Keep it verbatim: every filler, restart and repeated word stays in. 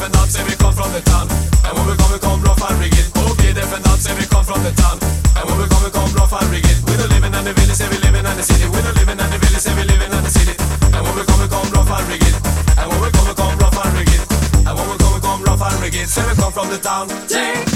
därför natt, say we come from the town. And when we come, we come rough and rigged. Okay, därför natt, say we come from the town. And when we come, we come rough and rigged. We don't living in the village, say we living in the city. We don't living in the village, say we living in the city. And when we come, we come rough and rigged. And when we come, we come rough and rigged. And when we come, we come rough and rigged. Say we come from the town. Take